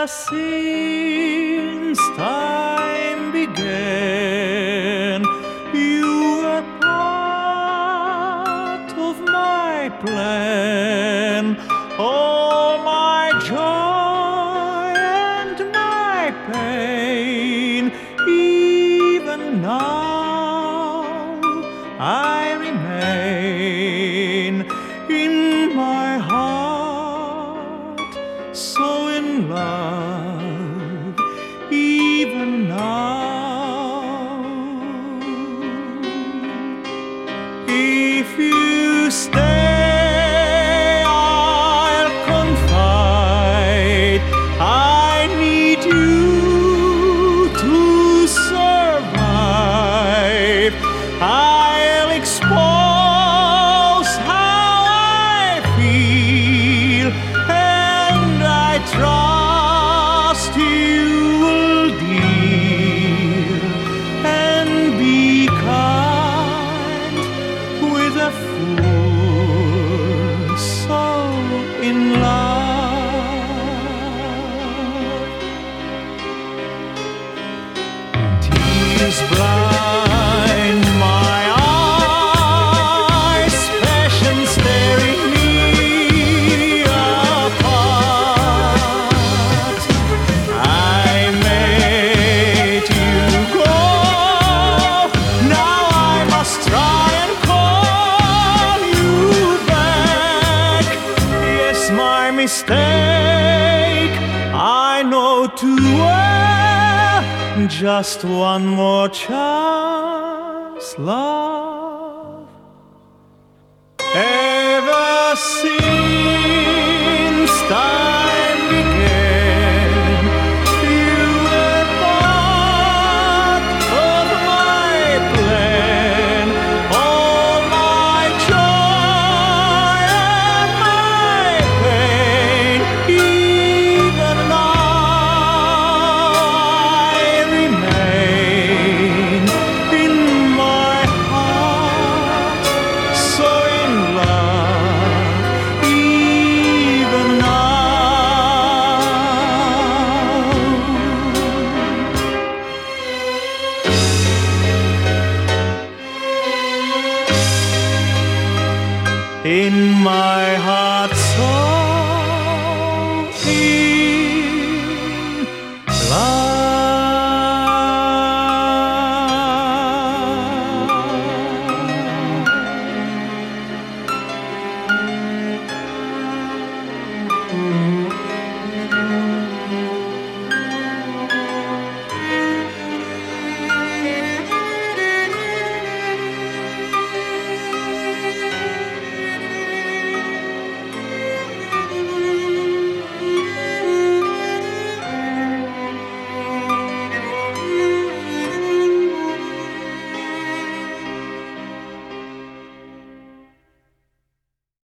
Ever since time began, you were part of my plan. All my joy and my pain, even now I remain in my heart, so in love, even now. If you stay, I'll confide. I need you to survive. I'll expose how I feel, and I trust you will deal and be kind with a fool so in love. Tears blind my eyes, passion staring me apart. I made you go, now I must try and call you back. Yes, my mistake, I know too well. Just one more chance, love. Ever since time began, you were part of my plan. All my joy and my pain, even now I remain in my heart, so in love, even now. In my heart, so